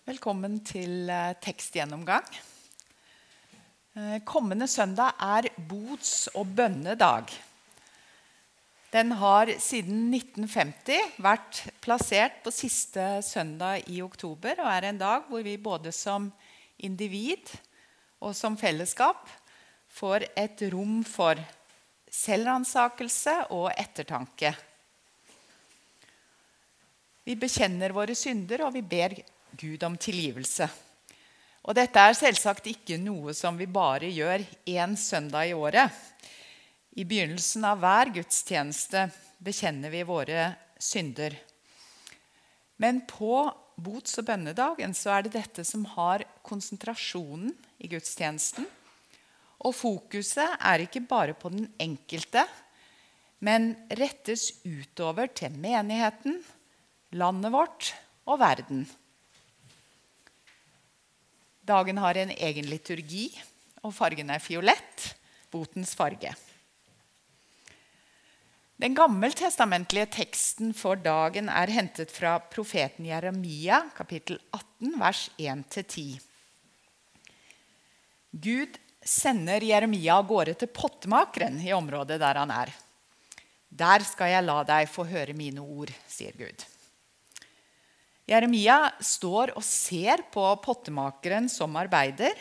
Velkommen til tekstgjennomgang. Kommende søndag bods- og bønnedag. Den har siden 1950 vært plassert på siste søndag i oktober, og en dag hvor vi både som individ og som fellesskap får et rom for selvransakelse og ettertanke. Vi bekjenner våre synder, og vi ber Gud om tilgivelse. Og dette selvsagt ikke noe som vi bare gjør en søndag i året. I begynnelsen av hver gudstjeneste bekjenner vi våre synder. Men på bods- og bønnedagen så det dette som har konsentrasjonen i gudstjenesten. Og fokuset ikke bare på den enkelte, men rettes utover til menigheten, landet vårt og verden. Dagen har en egen liturgi, og fargen fiolett, botens farge. Den gammeltestamentlige teksten for dagen hentet fra profeten Jeremia, kapittel 18, vers 1-10. Gud sender Jeremia av gårde til pottemakeren i området der han er. Der skal jeg la deg få høre mine ord, sier Gud. Jeremia står og ser på pottemakeren som arbeider,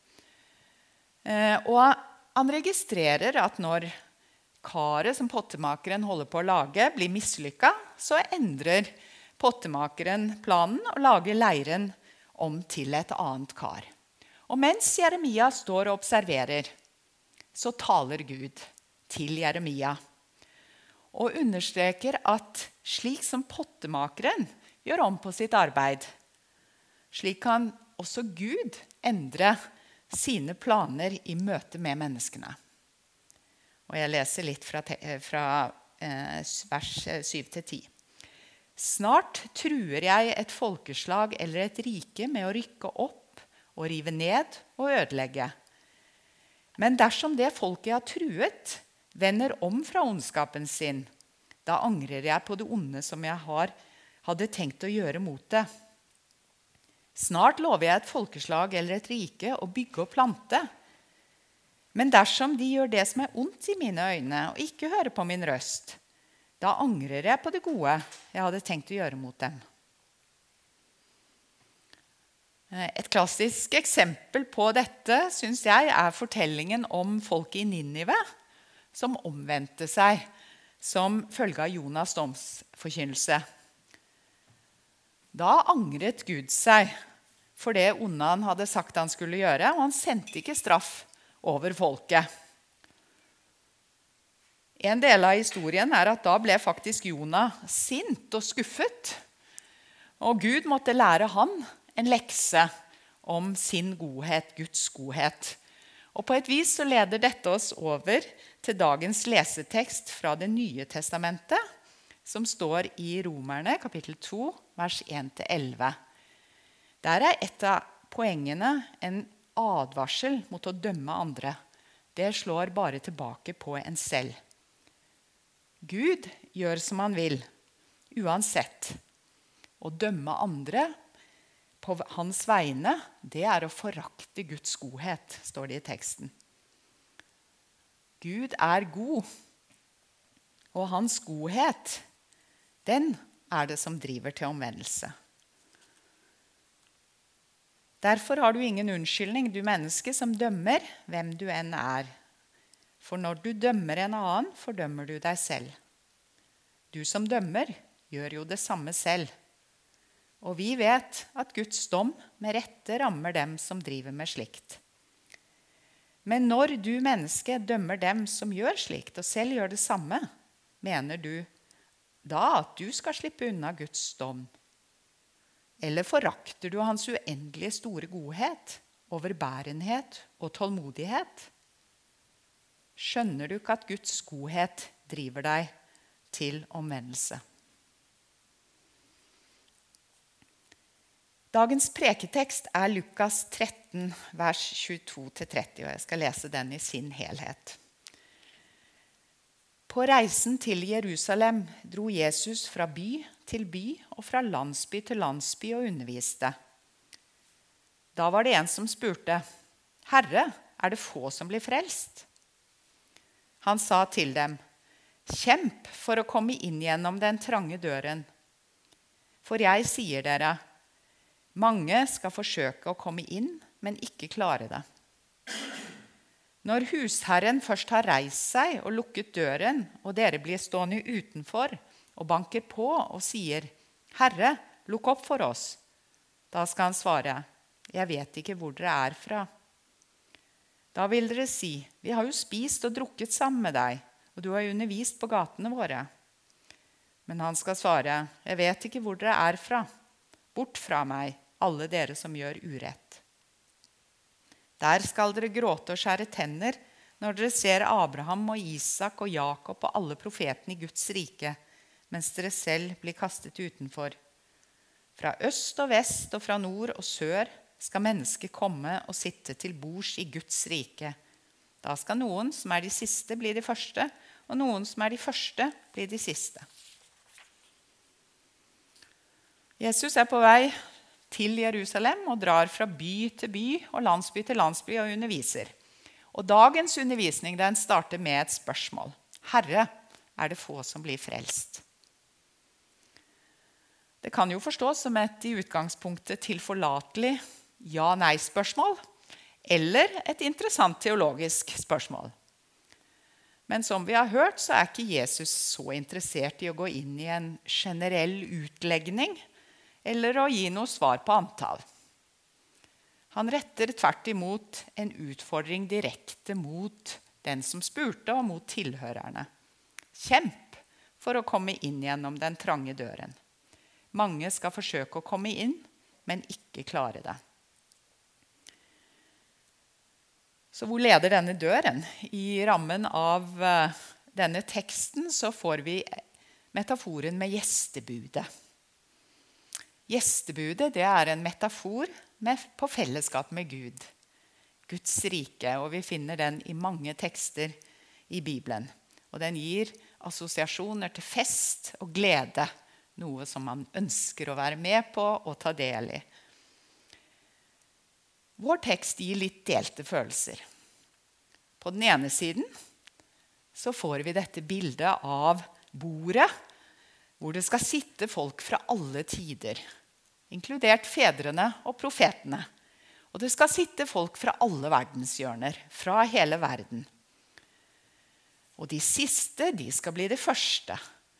og han registrerer at når karet som pottemakeren holder på å lage blir mislykket, så endrer pottemakeren planen og lager leiren om til et annet kar. Og mens Jeremia står og observerer, så taler Gud til Jeremia og understreker at slik som pottemakeren gjør om på sitt arbeid, slik kan også Gud endre sine planer i møte med menneskene. Og jeg leser litt fra vers 7-10. Snart truer jeg et folkeslag eller et rike med å rykke opp og rive ned og ødelegge. Men dersom det folket jeg har truet, vender om fra ondskapen sin, da angrer jeg på det onde som jeg hadde tenkt å gjøre mot det. Snart lover jeg et folkeslag eller et rike å bygge og plante. Men dersom de gjør det som ondt i mine øyne og ikke hører på min røst, da angrer jeg på det gode jeg hadde tenkt å gjøre mot dem. Et klassisk eksempel på dette, synes jeg, fortellingen om folket i Ninive som omvendte seg som følge av Jonas' domsforkynnelse. Da angret Gud seg for det onde han hadde sagt han skulle gjøre, og han sendte ikke straff over folket. En del av historien at da ble faktisk Jonas sint og skuffet, og Gud måtte lære han en lekse om sin godhet, Guds godhet. Og på et vis så leder dette oss over til dagens lesetekst fra Det nye testamentet, som står i Romerne, kapittel 2, vers 1-11. Der et av poengene en advarsel mot å dømme andre. Det slår bare tilbake på en selv. Gud gjør som han vil, uansett. Å dømme andre på hans vegne, det å forakte Guds godhet, står det i teksten. Gud god, og hans godhet, den det som driver til omvendelse. Derfor har du ingen unnskyldning, du menneske som dømmer hvem du enn For når du dømmer en annen, fordømmer du deg selv. Du som dømmer, gjør jo det samme selv. Og vi vet at Guds dom med rette rammer dem som driver med slikt. Men når du menneske dømmer dem som gjør slikt, og selv gjør det samme, mener du da at du skal slippe unna Guds dom? Eller forakter du hans uendelige store godhet, overbærenhet og tålmodighet? Skjønner du ikke at Guds godhet driver deg til omvendelse? Dagens preketekst Lukas 13, vers 22-30, og jeg skal lese den i sin helhet. På reisen til Jerusalem dro Jesus fra by til by og fra landsby til landsby og underviste. Da var det en som spurte, «Herre, er det få som blir frelst?» Han sa til dem, «Kjemp for å komme inn gjennom den trange døren. For jeg sier dere, mange skal forsøke å komme inn, men ikke klare det.» Når husherren først har reist seg og lukket døren, og dere blir stående utenfor og banker på og sier, «Herre, lukk opp for oss», da skal han svare, «Jeg vet ikke hvor dere er fra.» Da vil dere si, «Vi har jo spist og drukket sammen med deg, og du har undervist på gatene våre.» Men han skal svare, «Jeg vet ikke hvor dere er fra. Bort fra meg, alle dere som gjør urett.» Der skal dere gråte og skjære tenner når dere ser Abraham og Isak og Jakob og alle profetene i Guds rike, mens dere selv blir kastet utenfor. Fra øst og vest og fra nord og sør skal mennesker komme og sitte til bords i Guds rike. Da skal noen som er de siste bli de første, og noen som er de første bli de siste. Jesus er på vei til Jerusalem og drar fra by til by og landsby til landsby og underviser. Og dagens undervisning den starter med et spørsmål. Herre, er det få som blir frelst? Det kan jo forstås som et i utgangspunktet tilforlatelig ja-nei-spørsmål, eller et interessant teologisk spørsmål. Men som vi har hørt, så er ikke Jesus så interessert i å gå inn i en generell utlegning, eller å gi noe svar på antall. Han retter tvert imot en utfordring direkte mot den som spurte og mot tilhørerne. Kjemp for å komme inn gjennom den trange døren. Mange skal forsøke å komme inn, men ikke klare det. Så hvor leder denne døren? I rammen av denne teksten så får vi metaforen med gjestebudet. Gjestebudet det er en metafor på fellesskap med Gud. Guds rike, og vi finner den i mange tekster i Bibelen. Og den gir assosiasjoner til fest og glede, noe som man ønsker å være med på og ta del i. Vår tekst gir litt delte følelser. På den ene siden så får vi dette bildet av bordet, hvor det skal sitte folk fra alle tider, inkludert fedrene og profetene. Og det skal sitte folk fra alle verdenshjørner, fra hele verden. Og de siste, de skal bli de første.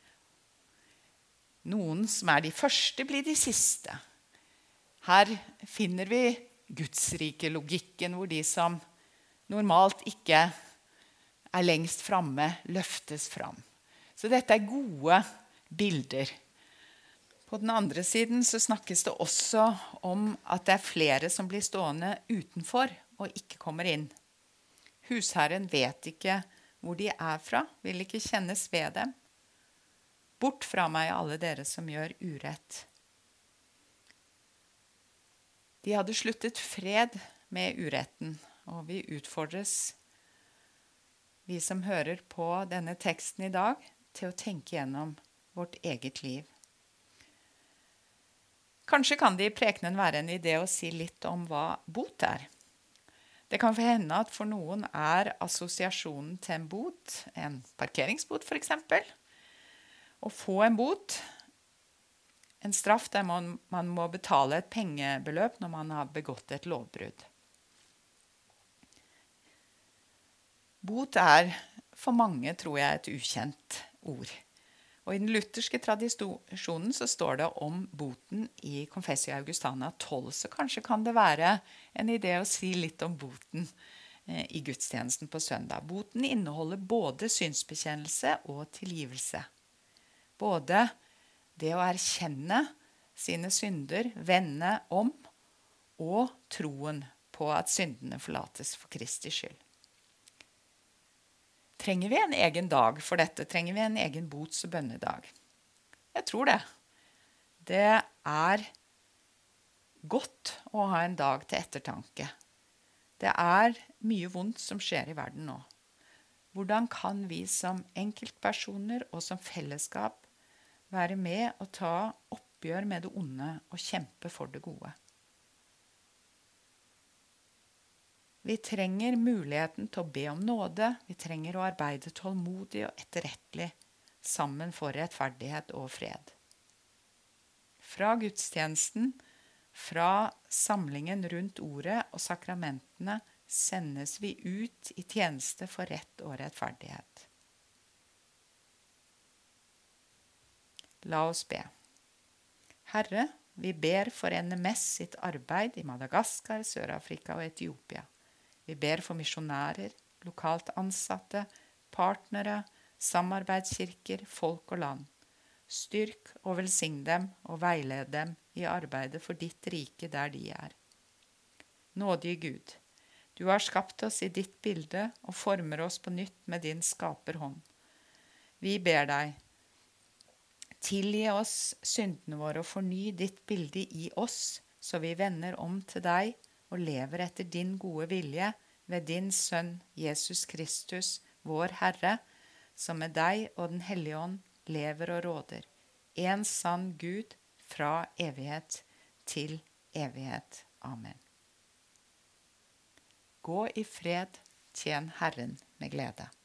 Noen som er de første, blir de siste. Her finner vi Gudsrike-logikken, hvor de som normalt ikke er lengst framme, løftes fram. Så dette er gode bilder. På den andre siden så snakkes det også om at det er flere som blir stående utenfor og ikke kommer inn. Husherren vet ikke hvor de er fra, vil ikke kjennes ved dem. Bort fra meg, alle dere som gjør urett. De hadde sluttet fred med uretten, og vi utfordres, vi som hører på denne teksten i dag, til å tenke gjennom vårt eget liv. Kanskje kan det i prekenen være en idé å si litt om hva bot er. Det kan hende at for noen er assosiasjonen til en bot, en parkeringsbot for eksempel. Å få en bot, en straff der man må betale et pengebeløp når man har begått et lovbrudd. Bot er for mange, tror jeg, et ukjent ord. Og i den lutherske tradisjonen så står det om boten i Confessio Augustana 12, så kanskje kan det være en idé å si litt om boten i gudstjenesten på søndag. Boten inneholder både synsbekjennelse og tilgivelse. Både det å erkjenne sine synder, vende om, og troen på at syndene forlates for Kristi skyld. Trenger vi en egen dag for dette? Trenger vi en egen bots- og bønnedag? Jeg tror det. Det er godt å ha en dag til ettertanke. Det er mye vondt som skjer i verden nå. Hvordan kan vi som enkeltpersoner og som fellesskap være med og ta oppgjør med det onde og kjempe for det gode? Vi trenger muligheten til å be om nåde. Vi trenger å arbeide tålmodig og etterrettelig sammen for rettferdighet og fred. Fra gudstjenesten, fra samlingen rundt ordet og sakramentene, sendes vi ut i tjeneste for rett og rettferdighet. La oss be. Herre, vi ber for NMS sitt arbeid i Madagaskar, Sør-Afrika og Etiopia. Vi ber for misjonærer, lokalt ansatte, partnere, samarbeidskirker, folk og land. Styrk og velsign dem og veiled dem i arbeidet for ditt rike der de er. Nådige Gud, du har skapt oss i ditt bilde og former oss på nytt med din skaperhånd. Vi ber deg, tilgi oss syndene våre og forny ditt bilde i oss, så vi vender om til deg og lever etter din gode vilje ved din Sønn Jesus Kristus, vår Herre, som med deg og den Hellige Ånd lever og råder. En sann Gud fra evighet til evighet. Amen. Gå i fred, tjen Herren med glede.